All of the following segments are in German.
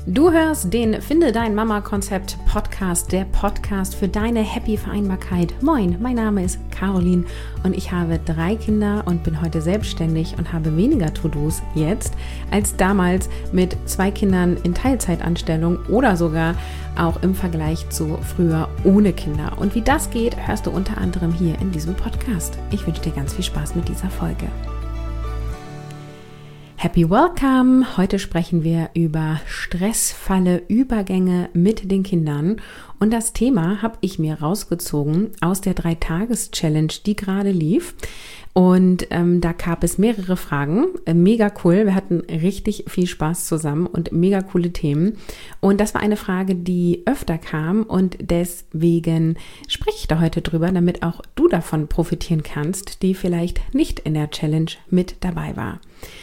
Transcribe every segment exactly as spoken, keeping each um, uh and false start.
Du hörst den Finde dein Mama-Konzept Podcast, der Podcast für deine Happy Vereinbarkeit. Moin, mein Name ist Caroline und ich habe drei Kinder und bin heute selbstständig und habe weniger To-Dos jetzt als damals mit zwei Kindern in Teilzeitanstellung oder sogar auch im Vergleich zu früher ohne Kinder. Und wie das geht, hörst du unter anderem hier in diesem Podcast. Ich wünsche dir ganz viel Spaß mit dieser Folge. Happy Welcome! Heute sprechen wir über Stressfalle Übergänge mit den Kindern und das Thema habe ich mir rausgezogen aus der drei-Tages-Challenge, die gerade lief. Und ähm, da gab es mehrere Fragen, äh, mega cool, wir hatten richtig viel Spaß zusammen und mega coole Themen. Und das war eine Frage, die öfter kam und deswegen spreche ich da heute drüber, damit auch du davon profitieren kannst, die vielleicht nicht in der Challenge mit dabei war.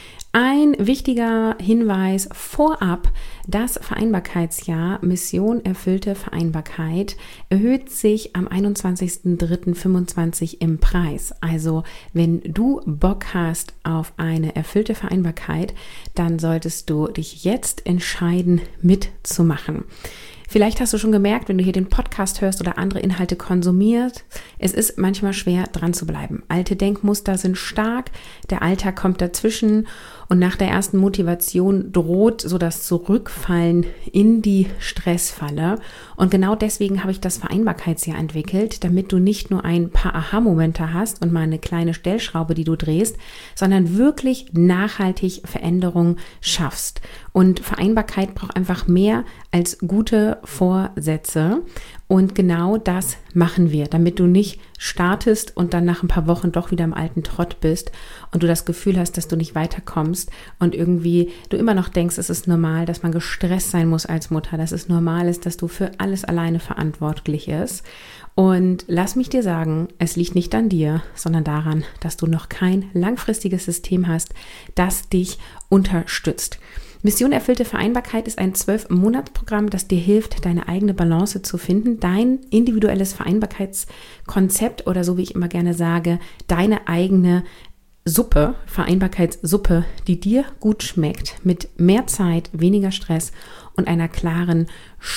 Ein wichtiger Hinweis vorab: Das Vereinbarkeitsjahr Mission erfüllte Vereinbarkeit erhöht sich am einundzwanzigsten dritten fünfundzwanzig im Preis. Also wenn du Bock hast auf eine erfüllte Vereinbarkeit, dann solltest du dich jetzt entscheiden, mitzumachen. Vielleicht hast du schon gemerkt, wenn du hier den Podcast hörst oder andere Inhalte konsumierst, es ist manchmal schwer, dran zu bleiben. Alte Denkmuster sind stark, der Alltag kommt dazwischen und nach der ersten Motivation droht so das Zurückfallen in die Stressfalle. Und genau deswegen habe ich das Vereinbarkeitsjahr entwickelt, damit du nicht nur ein paar Aha-Momente hast und mal eine kleine Stellschraube, die du drehst, sondern wirklich nachhaltig Veränderung schaffst. Und Vereinbarkeit braucht einfach mehr als gute Vorsätze. Und genau das machen wir, damit du nicht startest und dann nach ein paar Wochen doch wieder im alten Trott bist und du das Gefühl hast, dass du nicht weiterkommst und irgendwie du immer noch denkst, es ist normal, dass man gestresst sein muss als Mutter, dass es normal ist, dass du für alles alleine verantwortlich bist. Und lass mich dir sagen, es liegt nicht an dir, sondern daran, dass du noch kein langfristiges System hast, das dich unterstützt. Mission erfüllte Vereinbarkeit ist ein zwölf-Monats-Programm, das dir hilft, deine eigene Balance zu finden, dein individuelles Vereinbarkeitskonzept oder so wie ich immer gerne sage, deine eigene Suppe, Vereinbarkeitssuppe, die dir gut schmeckt, mit mehr Zeit, weniger Stress und einer klaren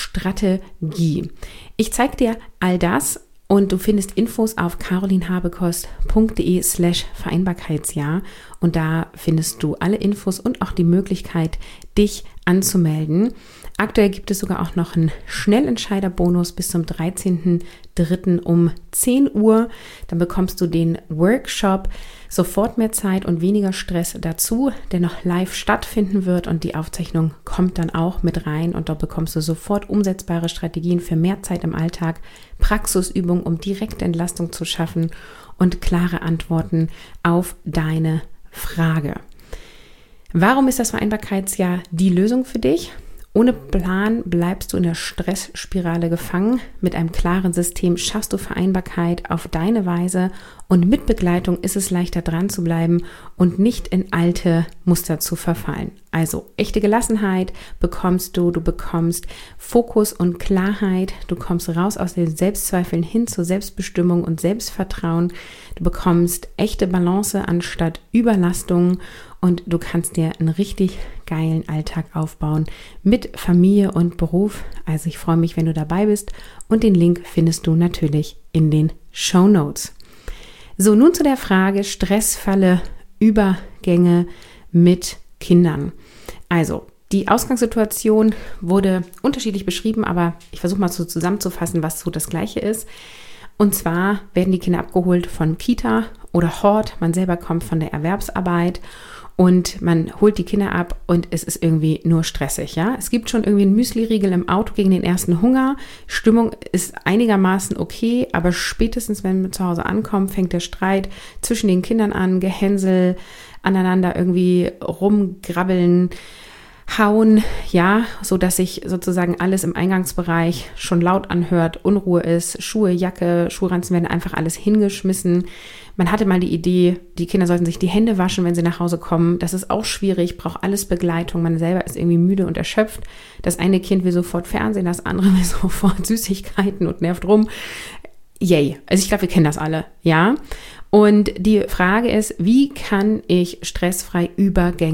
Strategie. Ich zeige dir all das. Und du findest Infos auf carolinhabekost.de slash Vereinbarkeitsjahr und da findest du alle Infos und auch die Möglichkeit, dich anzumelden. Aktuell gibt es sogar auch noch einen Schnellentscheider-Bonus bis zum dreizehnten dritten um zehn Uhr. Dann bekommst du den Workshop Sofort mehr Zeit und weniger Stress dazu, der noch live stattfinden wird und die Aufzeichnung kommt dann auch mit rein und dort bekommst du sofort umsetzbare Strategien für mehr Zeit im Alltag, Praxisübungen, um direkte Entlastung zu schaffen und klare Antworten auf deine Frage. Warum ist das Vereinbarkeitsjahr die Lösung für dich? Ohne Plan bleibst du in der Stressspirale gefangen. Mit einem klaren System schaffst du Vereinbarkeit auf deine Weise und mit Begleitung ist es leichter dran zu bleiben und nicht in alte Muster zu verfallen. Also echte Gelassenheit bekommst du, du bekommst Fokus und Klarheit, du kommst raus aus den Selbstzweifeln hin zur Selbstbestimmung und Selbstvertrauen, du bekommst echte Balance anstatt Überlastung und du kannst dir einen richtig geilen Alltag aufbauen mit Familie und Beruf. Also ich freue mich, wenn du dabei bist und den Link findest du natürlich in den Shownotes. So, nun zu der Frage Stressfalle Übergänge mit Kindern. Also, die Ausgangssituation wurde unterschiedlich beschrieben, aber ich versuche mal so zusammenzufassen, was so das Gleiche ist. Und zwar werden die Kinder abgeholt von Kita oder Hort, man selber kommt von der Erwerbsarbeit und man holt die Kinder ab und es ist irgendwie nur stressig, ja. Es gibt schon irgendwie einen Müsli-Riegel im Auto gegen den ersten Hunger. Stimmung ist einigermaßen okay, aber spätestens, wenn wir zu Hause ankommen, fängt der Streit zwischen den Kindern an, Gehänsel, aneinander irgendwie rumgrabbeln, hauen, ja, so dass sich sozusagen alles im Eingangsbereich schon laut anhört, Unruhe ist, Schuhe, Jacke, Schuhranzen werden einfach alles hingeschmissen. Man hatte mal die Idee, die Kinder sollten sich die Hände waschen, wenn sie nach Hause kommen. Das ist auch schwierig, braucht alles Begleitung. Man selber ist irgendwie müde und erschöpft. Das eine Kind will sofort Fernsehen, das andere will sofort Süßigkeiten und nervt rum. Yay. Also ich glaube, wir kennen das alle, ja. Und die Frage ist, wie kann ich stressfrei Übergänge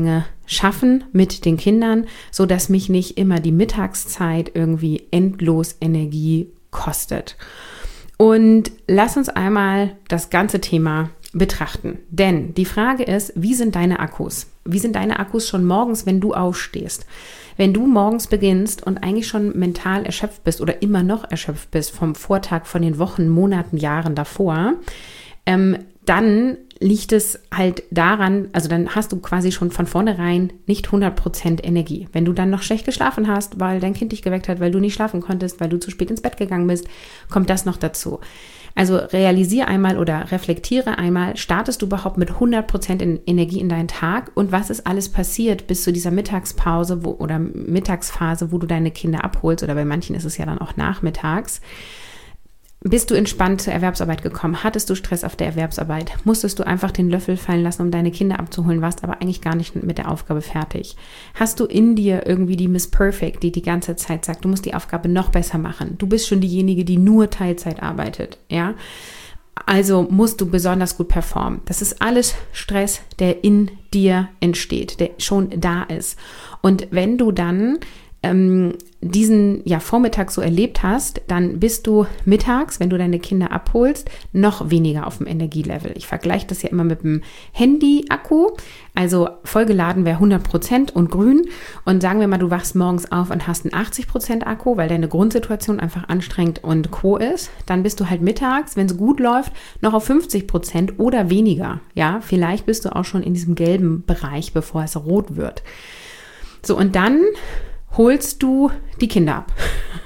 schaffen mit den Kindern, so dass mich nicht immer die Mittagszeit irgendwie endlos Energie kostet. Und lass uns einmal das ganze Thema betrachten. Denn die Frage ist, wie sind deine Akkus? Wie sind deine Akkus schon morgens, wenn du aufstehst? Wenn du morgens beginnst und eigentlich schon mental erschöpft bist oder immer noch erschöpft bist vom Vortag, von den Wochen, Monaten, Jahren davor, ähm, dann liegt es halt daran, also dann hast du quasi schon von vornherein nicht hundert Prozent Energie. Wenn du dann noch schlecht geschlafen hast, weil dein Kind dich geweckt hat, weil du nicht schlafen konntest, weil du zu spät ins Bett gegangen bist, kommt das noch dazu. Also realisiere einmal oder reflektiere einmal, startest du überhaupt mit hundert Prozent in Energie in deinen Tag und was ist alles passiert bis zu dieser Mittagspause wo, oder Mittagsphase, wo du deine Kinder abholst, oder bei manchen ist es ja dann auch nachmittags. Bist du entspannt zur Erwerbsarbeit gekommen? Hattest du Stress auf der Erwerbsarbeit? Musstest du einfach den Löffel fallen lassen, um deine Kinder abzuholen, warst aber eigentlich gar nicht mit der Aufgabe fertig? Hast du in dir irgendwie die Miss Perfect, die die ganze Zeit sagt, du musst die Aufgabe noch besser machen? Du bist schon diejenige, die nur Teilzeit arbeitet, ja? Also musst du besonders gut performen. Das ist alles Stress, der in dir entsteht, der schon da ist. Und wenn du dann ähm, diesen ja, Vormittag so erlebt hast, dann bist du mittags, wenn du deine Kinder abholst, noch weniger auf dem Energielevel. Ich vergleiche das ja immer mit dem Handy-Akku. Also vollgeladen wäre hundert Prozent und grün. Und sagen wir mal, du wachst morgens auf und hast einen achtzig Prozent Akku, weil deine Grundsituation einfach anstrengend und co ist. Dann bist du halt mittags, wenn es gut läuft, noch auf fünfzig Prozent oder weniger. Ja, vielleicht bist du auch schon in diesem gelben Bereich, bevor es rot wird. So, und dann holst du die Kinder ab.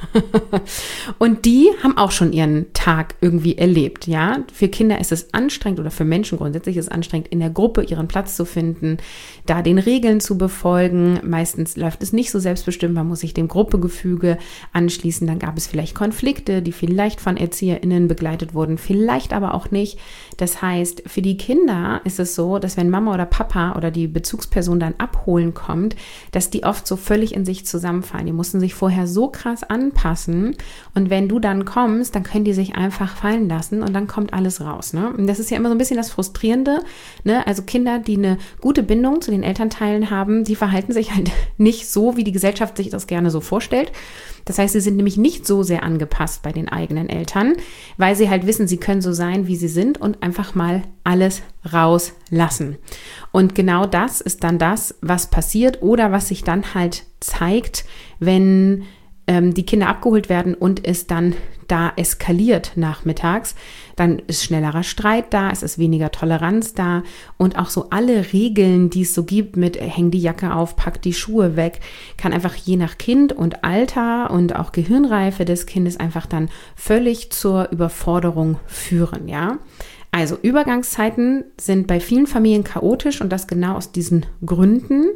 Und die haben auch schon ihren Tag irgendwie erlebt, ja. Für Kinder ist es anstrengend oder für Menschen grundsätzlich ist es anstrengend, in der Gruppe ihren Platz zu finden, da den Regeln zu befolgen. Meistens läuft es nicht so selbstbestimmt, man muss sich dem Gruppegefüge anschließen. Dann gab es vielleicht Konflikte, die vielleicht von ErzieherInnen begleitet wurden, vielleicht aber auch nicht. Das heißt, für die Kinder ist es so, dass wenn Mama oder Papa oder die Bezugsperson dann abholen kommt, dass die oft so völlig in sich zusammenfallen. Die mussten sich vorher so krass anpassen und wenn du dann kommst, dann können die sich einfach fallen lassen und dann kommt alles raus. Ne? Und das ist ja immer so ein bisschen das Frustrierende. Ne? Also Kinder, die eine gute Bindung zu den Elternteilen haben, die verhalten sich halt nicht so, wie die Gesellschaft sich das gerne so vorstellt. Das heißt, sie sind nämlich nicht so sehr angepasst bei den eigenen Eltern, weil sie halt wissen, sie können so sein, wie sie sind und einfach mal alles rauslassen. Und genau das ist dann das, was passiert oder was sich dann halt zeigt, wenn ähm, die Kinder abgeholt werden und es dann da eskaliert nachmittags. Dann ist schnellerer Streit da, es ist weniger Toleranz da und auch so alle Regeln, die es so gibt mit häng die Jacke auf, pack die Schuhe weg, kann einfach je nach Kind und Alter und auch Gehirnreife des Kindes einfach dann völlig zur Überforderung führen, ja. Also Übergangszeiten sind bei vielen Familien chaotisch und das genau aus diesen Gründen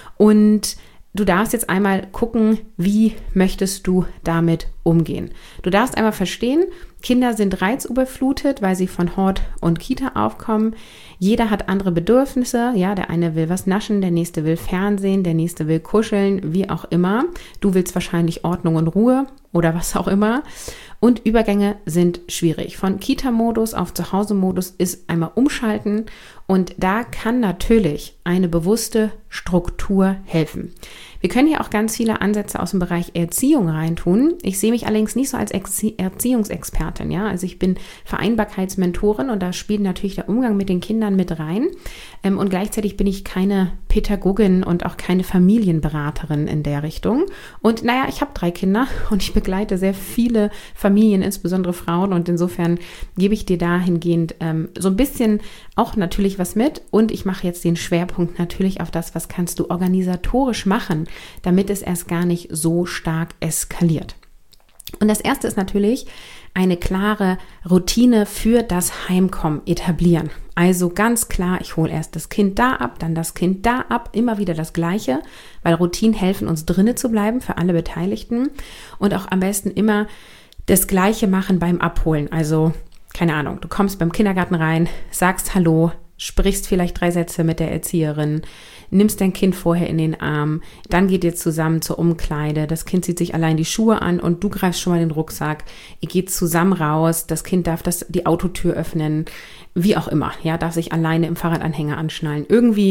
und du darfst jetzt einmal gucken, wie möchtest du damit umgehen. Du darfst einmal verstehen, Kinder sind reizüberflutet, weil sie von Hort und Kita aufkommen. Jeder hat andere Bedürfnisse. Ja, der eine will was naschen, der nächste will Fernsehen, der nächste will kuscheln, wie auch immer. Du willst wahrscheinlich Ordnung und Ruhe oder was auch immer. Und Übergänge sind schwierig. Von Kita-Modus auf Zuhause-Modus ist einmal umschalten und da kann natürlich eine bewusste Struktur helfen. Wir können hier auch ganz viele Ansätze aus dem Bereich Erziehung reintun. Ich sehe mich allerdings nicht so als Erziehungsexpertin, ja. Also ich bin Vereinbarkeitsmentorin und da spielt natürlich der Umgang mit den Kindern mit rein. Und gleichzeitig bin ich keine Pädagogin und auch keine Familienberaterin in der Richtung. Und naja, ich habe drei Kinder und ich begleite sehr viele Familien, insbesondere Frauen. Und insofern gebe ich dir dahingehend ähm, so ein bisschen auch natürlich was mit. Und ich mache jetzt den Schwerpunkt natürlich auf das, was kannst du organisatorisch machen, damit es erst gar nicht so stark eskaliert. Und das erste ist natürlich eine klare Routine für das Heimkommen etablieren. Also ganz klar, ich hole erst das Kind da ab, dann das Kind da ab, immer wieder das Gleiche, weil Routinen helfen uns drinne zu bleiben für alle Beteiligten und auch am besten immer das Gleiche machen beim Abholen. Also keine Ahnung, du kommst beim Kindergarten rein, sagst Hallo, sprichst vielleicht drei Sätze mit der Erzieherin, nimmst dein Kind vorher in den Arm, dann geht ihr zusammen zur Umkleide, das Kind zieht sich allein die Schuhe an und du greifst schon mal den Rucksack, ihr geht zusammen raus, das Kind darf das, die Autotür öffnen, wie auch immer, ja, darf sich alleine im Fahrradanhänger anschnallen. Irgendwie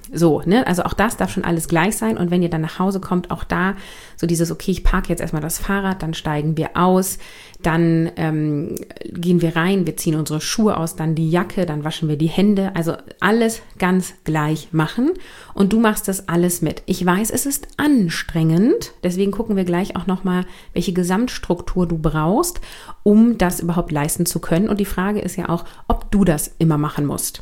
So, ne? Also auch das darf schon alles gleich sein. Und wenn ihr dann nach Hause kommt, auch da so dieses, okay, ich parke jetzt erstmal das Fahrrad, dann steigen wir aus, dann ähm, gehen wir rein, wir ziehen unsere Schuhe aus, dann die Jacke, dann waschen wir die Hände. Also alles ganz gleich machen. Und du machst das alles mit. Ich weiß, es ist anstrengend. Deswegen gucken wir gleich auch nochmal, welche Gesamtstruktur du brauchst, um das überhaupt leisten zu können. Und die Frage ist ja auch, ob du das immer machen musst.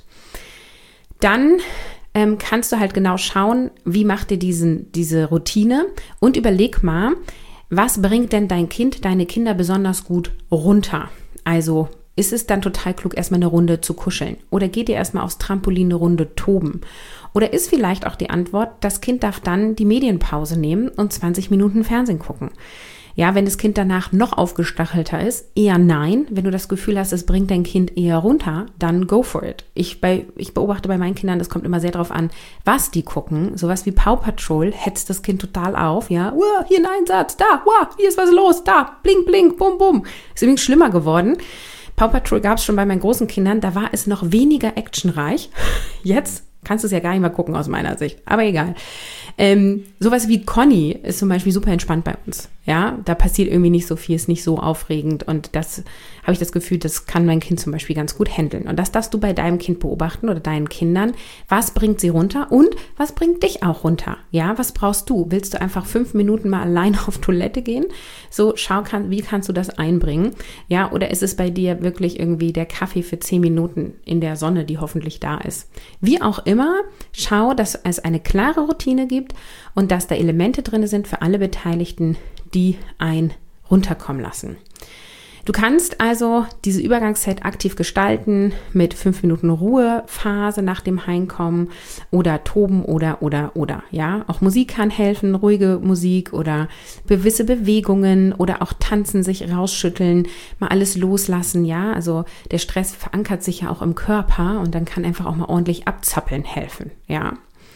Dann ähm, kannst du halt genau schauen, wie macht ihr diesen, diese Routine und überleg mal, was bringt denn dein Kind, deine Kinder besonders gut runter? Also ist es dann total klug, erstmal eine Runde zu kuscheln? Oder geht ihr erstmal aufs Trampolin eine Runde toben? Oder ist vielleicht auch die Antwort, das Kind darf dann die Medienpause nehmen und zwanzig Minuten Fernsehen gucken? Ja, wenn das Kind danach noch aufgestachelter ist, eher nein. Wenn du das Gefühl hast, es bringt dein Kind eher runter, dann go for it. Ich, bei, ich beobachte bei meinen Kindern, das kommt immer sehr drauf an, was die gucken. Sowas wie Paw Patrol hetzt das Kind total auf. Ja, wow, hier ein Einsatz, da, wow, hier ist was los, da, blink, blink, bum, bum. Ist übrigens schlimmer geworden. Paw Patrol gab es schon bei meinen großen Kindern, da war es noch weniger actionreich. Jetzt kannst du es ja gar nicht mehr gucken aus meiner Sicht, aber egal. Ähm, sowas wie Conny ist zum Beispiel super entspannt bei uns. Ja, da passiert irgendwie nicht so viel, ist nicht so aufregend und das habe ich das Gefühl, das kann mein Kind zum Beispiel ganz gut handeln. Und das darfst du bei deinem Kind beobachten oder deinen Kindern. Was bringt sie runter und was bringt dich auch runter? Ja, was brauchst du? Willst du einfach fünf Minuten mal allein auf Toilette gehen? So, schau, kann, wie kannst du das einbringen? Ja, oder ist es bei dir wirklich irgendwie der Kaffee für zehn Minuten in der Sonne, die hoffentlich da ist? Wie auch immer, schau, dass es eine klare Routine gibt und dass da Elemente drin sind für alle Beteiligten, die einen runterkommen lassen. Du kannst also diese Übergangszeit aktiv gestalten mit fünf Minuten Ruhephase nach dem Heimkommen oder Toben oder, oder, oder, ja. Auch Musik kann helfen, ruhige Musik oder gewisse Bewegungen oder auch tanzen, sich rausschütteln, mal alles loslassen, ja. Also der Stress verankert sich ja auch im Körper und dann kann einfach auch mal ordentlich abzappeln helfen, ja.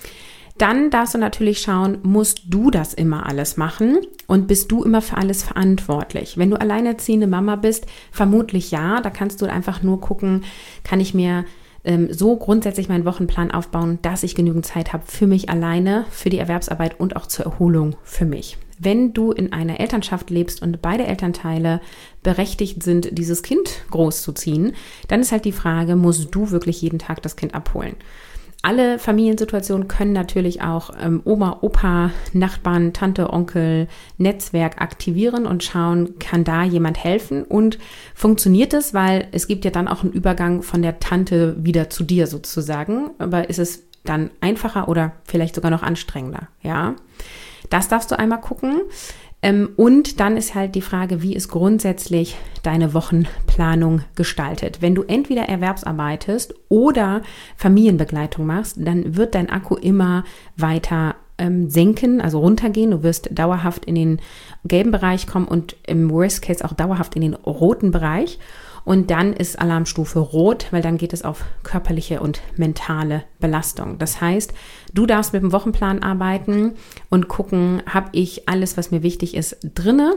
Dann darfst du natürlich schauen, musst du das immer alles machen und bist du immer für alles verantwortlich? Wenn du alleinerziehende Mama bist, vermutlich ja. Da kannst du einfach nur gucken, kann ich mir ähm, so grundsätzlich meinen Wochenplan aufbauen, dass ich genügend Zeit habe für mich alleine, für die Erwerbsarbeit und auch zur Erholung für mich. Wenn du in einer Elternschaft lebst und beide Elternteile berechtigt sind, dieses Kind großzuziehen, dann ist halt die Frage, musst du wirklich jeden Tag das Kind abholen? Alle Familiensituationen können natürlich auch ähm, Oma, Opa, Nachbarn, Tante, Onkel, Netzwerk aktivieren und schauen, kann da jemand helfen und funktioniert es, weil es gibt ja dann auch einen Übergang von der Tante wieder zu dir sozusagen, aber ist es dann einfacher oder vielleicht sogar noch anstrengender, ja? Das darfst du einmal gucken. Ähm, und dann ist halt die Frage, wie ist grundsätzlich deine Wochenplanung gestaltet? Wenn du entweder erwerbsarbeitest oder Familienbegleitung machst, dann wird dein Akku immer weiter ähm, senken, also runtergehen. Du wirst dauerhaft in den gelben Bereich kommen und im Worst Case auch dauerhaft in den roten Bereich. Und dann ist Alarmstufe rot, weil dann geht es auf körperliche und mentale Belastung. Das heißt, du darfst mit dem Wochenplan arbeiten und gucken, habe ich alles, was mir wichtig ist, drinne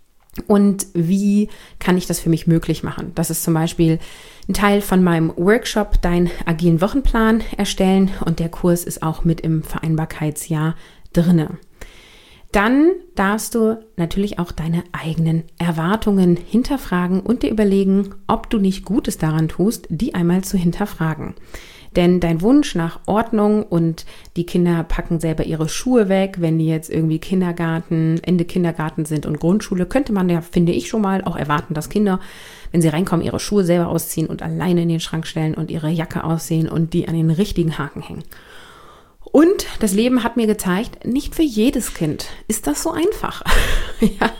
und wie kann ich das für mich möglich machen. Das ist zum Beispiel ein Teil von meinem Workshop, deinen agilen Wochenplan erstellen und der Kurs ist auch mit im Vereinbarkeitsjahr drinne. Dann darfst du natürlich auch deine eigenen Erwartungen hinterfragen und dir überlegen, ob du nicht Gutes daran tust, die einmal zu hinterfragen. Denn dein Wunsch nach Ordnung und die Kinder packen selber ihre Schuhe weg, wenn die jetzt irgendwie Kindergarten, Ende Kindergarten sind und Grundschule, könnte man ja, finde ich schon mal, auch erwarten, dass Kinder, wenn sie reinkommen, ihre Schuhe selber ausziehen und alleine in den Schrank stellen und ihre Jacke aussehen und die an den richtigen Haken hängen. Und das Leben hat mir gezeigt, nicht für jedes Kind ist das so einfach. Ja,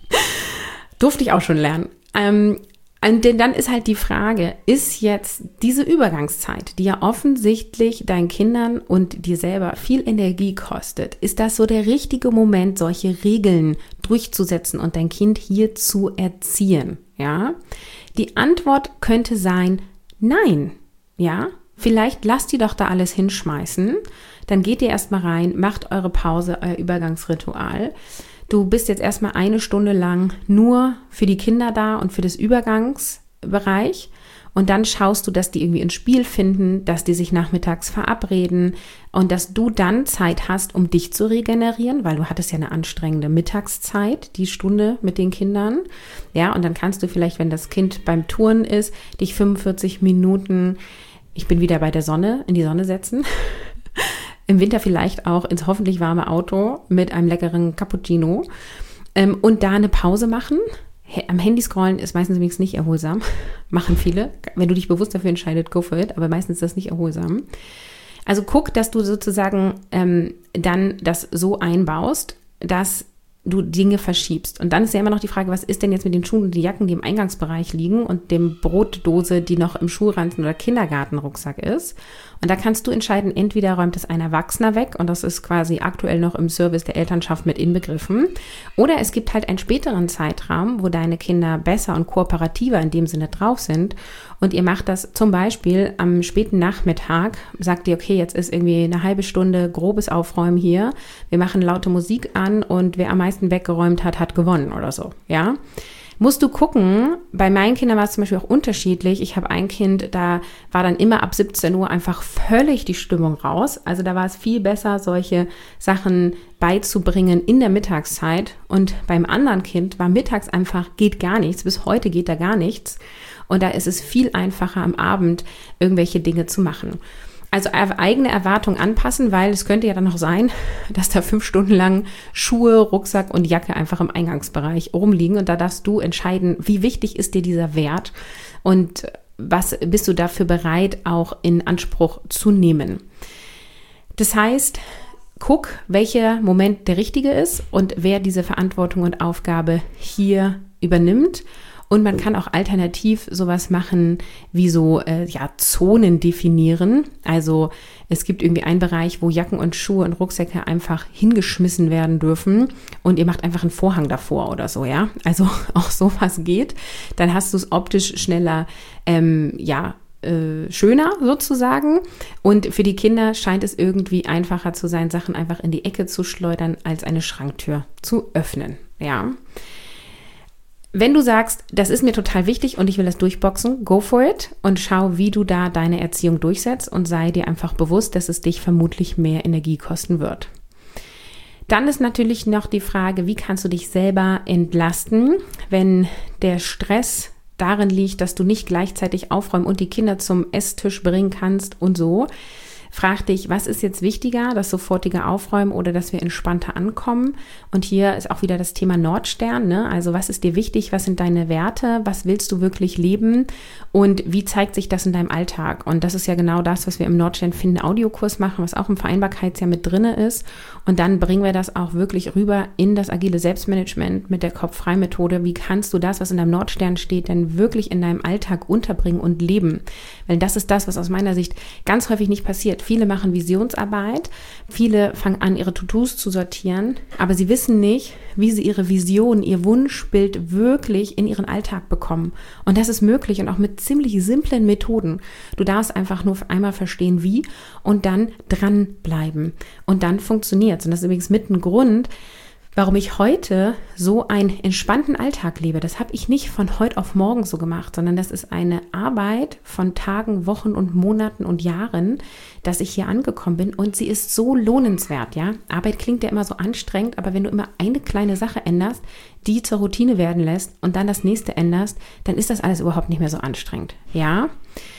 durfte ich auch schon lernen. Ähm, denn dann ist halt die Frage, ist jetzt diese Übergangszeit, die ja offensichtlich deinen Kindern und dir selber viel Energie kostet, ist das so der richtige Moment, solche Regeln durchzusetzen und dein Kind hier zu erziehen? Ja, die Antwort könnte sein, nein, ja. Vielleicht lasst die doch da alles hinschmeißen, dann geht ihr erstmal rein, macht eure Pause, euer Übergangsritual. Du bist jetzt erstmal eine Stunde lang nur für die Kinder da und für das Übergangsbereich Und dann schaust du, dass die irgendwie ein Spiel finden, dass die sich nachmittags verabreden und dass du dann Zeit hast, um dich zu regenerieren, weil du hattest ja eine anstrengende Mittagszeit, die Stunde mit den Kindern. Ja, und dann kannst du vielleicht, wenn das Kind beim Turnen ist, dich fünfundvierzig Minuten, ich bin wieder bei der Sonne, in die Sonne setzen. Im Winter vielleicht auch ins hoffentlich warme Auto mit einem leckeren Cappuccino ähm, und da eine Pause machen. Am Handy scrollen ist meistens übrigens nicht erholsam. Machen viele. Wenn du dich bewusst dafür entscheidest, go for it. Aber meistens ist das nicht erholsam. Also guck, dass du sozusagen ähm, dann das so einbaust, dass du Dinge verschiebst. Und dann ist ja immer noch die Frage, was ist denn jetzt mit den Schuhen und den Jacken, die im Eingangsbereich liegen und dem Brotdose, die noch im Schulranzen oder Kindergartenrucksack ist. Und da kannst du entscheiden, entweder räumt es ein Erwachsener weg und das ist quasi aktuell noch im Service der Elternschaft mit inbegriffen. Oder es gibt halt einen späteren Zeitraum, wo deine Kinder besser und kooperativer in dem Sinne drauf sind. Und ihr macht das zum Beispiel am späten Nachmittag, sagt ihr, okay, jetzt ist irgendwie eine halbe Stunde grobes Aufräumen hier. Wir machen laute Musik an und wer am meisten weggeräumt hat, hat gewonnen oder so, ja. Musst du gucken, bei meinen Kindern war es zum Beispiel auch unterschiedlich. Ich habe ein Kind, da war dann immer ab siebzehn Uhr einfach völlig die Stimmung raus. Also da war es viel besser, solche Sachen beizubringen in der Mittagszeit. Und beim anderen Kind war mittags einfach, geht gar nichts. Bis heute geht da gar nichts. Und da ist es viel einfacher, am Abend irgendwelche Dinge zu machen. Also eigene Erwartungen anpassen, weil es könnte ja dann noch sein, dass da fünf Stunden lang Schuhe, Rucksack und Jacke einfach im Eingangsbereich rumliegen. Und da darfst du entscheiden, wie wichtig ist dir dieser Wert und was bist du dafür bereit, auch in Anspruch zu nehmen. Das heißt, guck, welcher Moment der richtige ist und wer diese Verantwortung und Aufgabe hier übernimmt. Und man kann auch alternativ sowas machen, wie so äh, ja, Zonen definieren. Also es gibt irgendwie einen Bereich, wo Jacken und Schuhe und Rucksäcke einfach hingeschmissen werden dürfen und ihr macht einfach einen Vorhang davor oder so, ja. Also auch sowas geht. Dann hast du es optisch schneller, ähm, ja, äh, schöner sozusagen. Und für die Kinder scheint es irgendwie einfacher zu sein, Sachen einfach in die Ecke zu schleudern, als eine Schranktür zu öffnen, ja. Wenn du sagst, das ist mir total wichtig und ich will das durchboxen, go for it und schau, wie du da deine Erziehung durchsetzt und sei dir einfach bewusst, dass es dich vermutlich mehr Energie kosten wird. Dann ist natürlich noch die Frage, wie kannst du dich selber entlasten, wenn der Stress darin liegt, dass du nicht gleichzeitig aufräumen und die Kinder zum Esstisch bringen kannst und so. Frag dich, was ist jetzt wichtiger, das sofortige Aufräumen oder dass wir entspannter ankommen? Und hier ist auch wieder das Thema Nordstern, ne? Also was ist dir wichtig, was sind deine Werte, was willst du wirklich leben und wie zeigt sich das in deinem Alltag? Und das ist ja genau das, was wir im Nordstern finden Audiokurs machen, was auch im Vereinbarkeitsjahr mit drinne ist. Und dann bringen wir das auch wirklich rüber in das agile Selbstmanagement mit der Kopf-frei-Methode. Wie kannst du das, was in deinem Nordstern steht, denn wirklich in deinem Alltag unterbringen und leben? Weil das ist das, was aus meiner Sicht ganz häufig nicht passiert. Viele machen Visionsarbeit, viele fangen an, ihre To-Dos zu sortieren, aber sie wissen nicht, wie sie ihre Vision, ihr Wunschbild wirklich in ihren Alltag bekommen. Und das ist möglich und auch mit ziemlich simplen Methoden. Du darfst einfach nur einmal verstehen, wie und dann dranbleiben. Und dann funktioniert es. Und das ist übrigens mit ein Grund, warum ich heute so einen entspannten Alltag lebe. Das habe ich nicht von heute auf morgen so gemacht, sondern das ist eine Arbeit von Tagen, Wochen und Monaten und Jahren, dass ich hier angekommen bin und sie ist so lohnenswert, ja. Arbeit klingt ja immer so anstrengend, aber wenn du immer eine kleine Sache änderst, die zur Routine werden lässt und dann das nächste änderst, dann ist das alles überhaupt nicht mehr so anstrengend, ja.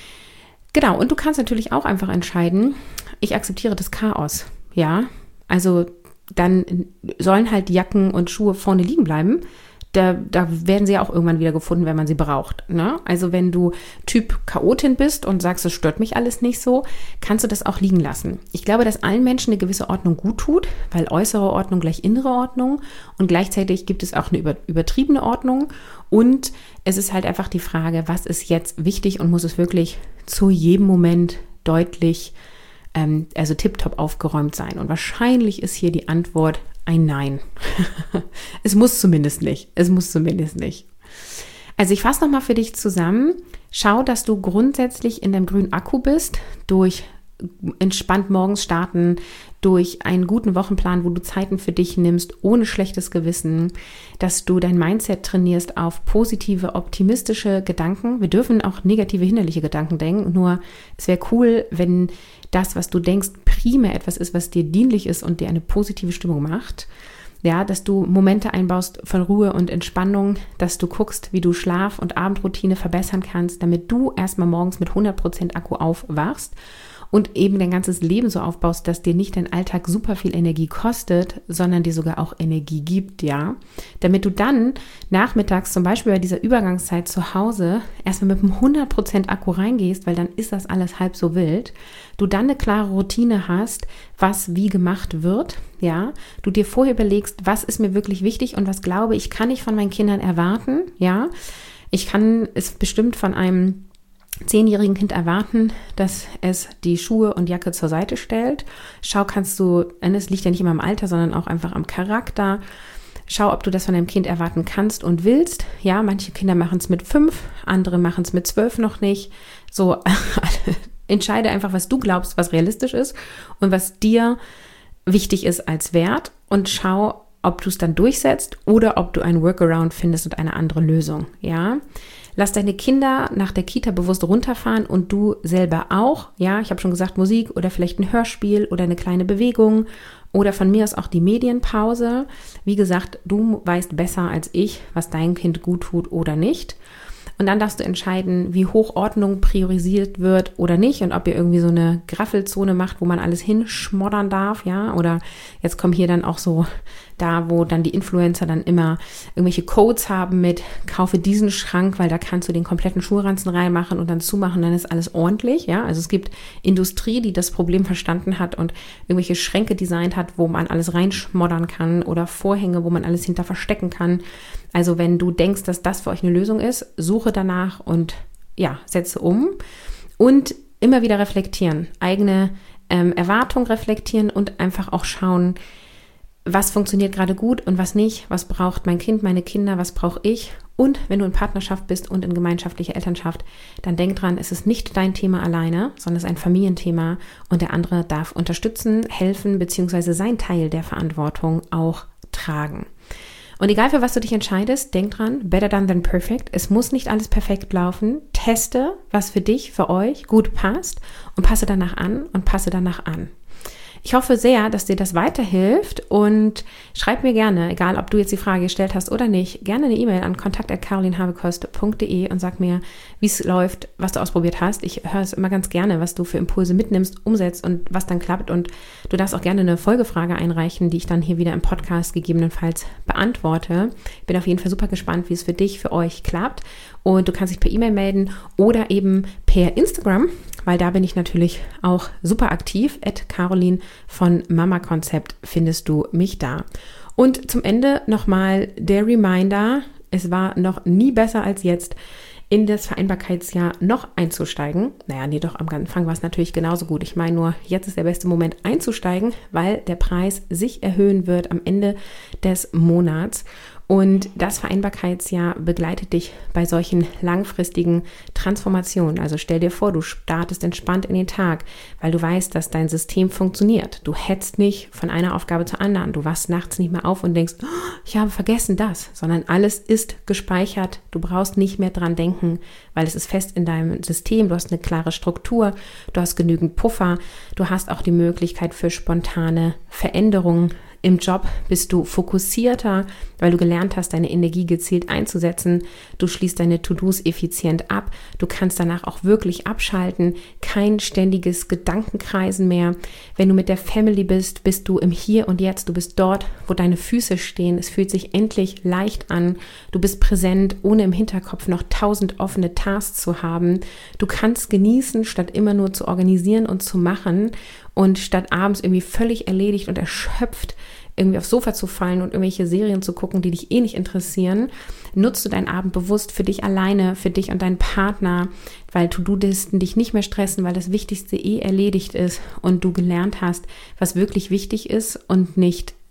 Genau, und du kannst natürlich auch einfach entscheiden, ich akzeptiere das Chaos, ja. Also dann sollen halt Jacken und Schuhe vorne liegen bleiben. Da, da werden sie ja auch irgendwann wieder gefunden, wenn man sie braucht, ne? Also wenn du Typ Chaotin bist und sagst, es stört mich alles nicht so, kannst du das auch liegen lassen. Ich glaube, dass allen Menschen eine gewisse Ordnung gut tut, weil äußere Ordnung gleich innere Ordnung und gleichzeitig gibt es auch eine über, übertriebene Ordnung und es ist halt einfach die Frage, was ist jetzt wichtig und muss es wirklich zu jedem Moment deutlich also tipptopp aufgeräumt sein. Und wahrscheinlich ist hier die Antwort ein Nein. Es muss zumindest nicht. Es muss zumindest nicht. Also ich fasse nochmal für dich zusammen. Schau, dass du grundsätzlich in deinem grünen Akku bist durch entspannt morgens starten, durch einen guten Wochenplan, wo du Zeiten für dich nimmst, ohne schlechtes Gewissen, dass du dein Mindset trainierst auf positive, optimistische Gedanken. Wir dürfen auch negative, hinderliche Gedanken denken, nur es wäre cool, wenn das, was du denkst, primär etwas ist, was dir dienlich ist und dir eine positive Stimmung macht. Ja, dass du Momente einbaust von Ruhe und Entspannung, dass du guckst, wie du Schlaf- und Abendroutine verbessern kannst, damit du erstmal morgens mit hundert Prozent Akku aufwachst und eben dein ganzes Leben so aufbaust, dass dir nicht dein Alltag super viel Energie kostet, sondern dir sogar auch Energie gibt, ja. Damit du dann nachmittags, zum Beispiel bei dieser Übergangszeit zu Hause, erstmal mit einem hundert Prozent Akku reingehst, weil dann ist das alles halb so wild. Du dann eine klare Routine hast, was wie gemacht wird, ja. Du dir vorher überlegst, was ist mir wirklich wichtig und was glaube ich, kann ich von meinen Kindern erwarten, ja. Ich kann es bestimmt von einem zehnjährigen Kind erwarten, dass es die Schuhe und Jacke zur Seite stellt. Schau, kannst du, es liegt ja nicht immer am Alter, sondern auch einfach am Charakter. Schau, ob du das von deinem Kind erwarten kannst und willst. Ja, manche Kinder machen es mit fünf, andere machen es mit zwölf noch nicht. So, entscheide einfach, was du glaubst, was realistisch ist und was dir wichtig ist als Wert und schau, ob du es dann durchsetzt oder ob du einen Workaround findest und eine andere Lösung, ja. Lass deine Kinder nach der Kita bewusst runterfahren und du selber auch. Ja, ich habe schon gesagt, Musik oder vielleicht ein Hörspiel oder eine kleine Bewegung oder von mir aus auch die Medienpause. Wie gesagt, du weißt besser als ich, was dein Kind gut tut oder nicht. Und dann darfst du entscheiden, wie hoch Ordnung priorisiert wird oder nicht und ob ihr irgendwie so eine Graffelzone macht, wo man alles hinschmoddern darf, ja, oder jetzt kommen hier dann auch so da, wo dann die Influencer dann immer irgendwelche Codes haben mit kaufe diesen Schrank, weil da kannst du den kompletten Schulranzen reinmachen und dann zumachen, dann ist alles ordentlich, ja, also es gibt Industrie, die das Problem verstanden hat und irgendwelche Schränke designt hat, wo man alles reinschmoddern kann oder Vorhänge, wo man alles hinter verstecken kann. Also wenn du denkst, dass das für euch eine Lösung ist, suche danach und ja, setze um und immer wieder reflektieren, eigene ähm, Erwartungen reflektieren und einfach auch schauen, was funktioniert gerade gut und was nicht, was braucht mein Kind, meine Kinder, was brauche ich. Und wenn du in Partnerschaft bist und in gemeinschaftlicher Elternschaft, dann denk dran, es ist nicht dein Thema alleine, sondern es ist ein Familienthema und der andere darf unterstützen, helfen bzw. seinen Teil der Verantwortung auch tragen. Und egal für was du dich entscheidest, denk dran, better done than perfect. Es muss nicht alles perfekt laufen. Teste, was für dich, für euch gut passt und passe danach an und passe danach an. Ich hoffe sehr, dass dir das weiterhilft und schreib mir gerne, egal ob du jetzt die Frage gestellt hast oder nicht, gerne eine E-Mail an kontakt at carolinhabekost punkt de und sag mir, wie es läuft, was du ausprobiert hast. Ich höre es immer ganz gerne, was du für Impulse mitnimmst, umsetzt und was dann klappt. Und du darfst auch gerne eine Folgefrage einreichen, die ich dann hier wieder im Podcast gegebenenfalls beantworte. Ich bin auf jeden Fall super gespannt, wie es für dich, für euch klappt. Und du kannst dich per E-Mail melden oder eben per Instagram, weil da bin ich natürlich auch super aktiv. at Carolin von Mama Konzept findest du mich da. Und zum Ende nochmal der Reminder, es war noch nie besser als jetzt, in das Vereinbarkeitsjahr noch einzusteigen. Naja, nee, doch, am Anfang war es natürlich genauso gut. Ich meine nur, jetzt ist der beste Moment einzusteigen, weil der Preis sich erhöhen wird am Ende des Monats. Und das Vereinbarkeitsjahr begleitet dich bei solchen langfristigen Transformationen. Also stell dir vor, du startest entspannt in den Tag, weil du weißt, dass dein System funktioniert. Du hetzt nicht von einer Aufgabe zur anderen. Du wachst nachts nicht mehr auf und denkst, oh, ich habe vergessen das, sondern alles ist gespeichert. Du brauchst nicht mehr dran denken, weil es ist fest in deinem System. Du hast eine klare Struktur, du hast genügend Puffer, du hast auch die Möglichkeit für spontane Veränderungen. Im Job bist du fokussierter, weil du gelernt hast, deine Energie gezielt einzusetzen. Du schließt deine To-Dos effizient ab. Du kannst danach auch wirklich abschalten. Kein ständiges Gedankenkreisen mehr. Wenn du mit der Family bist, bist du im Hier und Jetzt. Du bist dort, wo deine Füße stehen. Es fühlt sich endlich leicht an. Du bist präsent, ohne im Hinterkopf noch tausend offene Tasks zu haben. Du kannst genießen, statt immer nur zu organisieren und zu machen. Und statt abends irgendwie völlig erledigt und erschöpft irgendwie aufs Sofa zu fallen und irgendwelche Serien zu gucken, die dich eh nicht interessieren, nutzt du deinen Abend bewusst für dich alleine, für dich und deinen Partner, weil To-Do-Listen dich nicht mehr stressen, weil das Wichtigste eh erledigt ist und du gelernt hast, was wirklich wichtig ist und nicht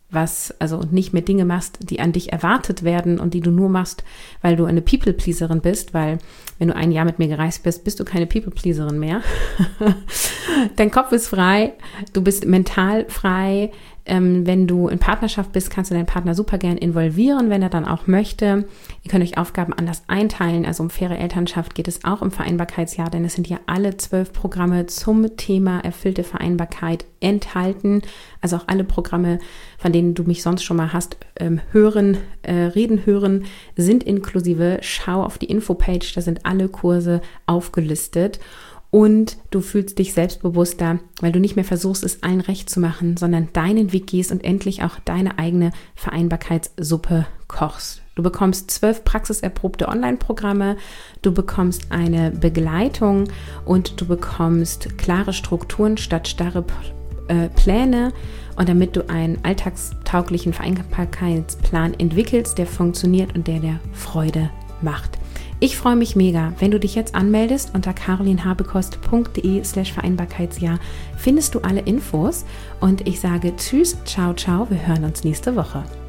was, also nicht mehr Dinge machst, die an dich erwartet werden und die du nur machst, weil du eine People-Pleaserin bist, weil wenn du ein Jahr mit mir gereist bist, bist du keine People-Pleaserin mehr. Dein Kopf ist frei, du bist mental frei. Ähm, wenn du in Partnerschaft bist, kannst du deinen Partner super gern involvieren, wenn er dann auch möchte. Ihr könnt euch Aufgaben anders einteilen. Also um faire Elternschaft geht es auch im Vereinbarkeitsjahr, denn es sind ja alle zwölf Programme zum Thema erfüllte Vereinbarkeit enthalten. Also auch alle Programme, von denen du mich sonst schon mal hast ähm, hören, äh, reden hören, sind inklusive. Schau auf die Infopage, da sind alle Kurse aufgelistet. Und du fühlst dich selbstbewusster, weil du nicht mehr versuchst, es allen recht zu machen, sondern deinen Weg gehst und endlich auch deine eigene Vereinbarkeitssuppe kochst. Du bekommst zwölf praxiserprobte Online-Programme, du bekommst eine Begleitung und du bekommst klare Strukturen statt starre äh, Pläne. Und damit du einen alltagstauglichen Vereinbarkeitsplan entwickelst, der funktioniert und der dir Freude macht. Ich freue mich mega, wenn du dich jetzt anmeldest. Unter carolinhabekost.de slash Vereinbarkeitsjahr findest du alle Infos und ich sage tschüss, ciao, ciao, wir hören uns nächste Woche.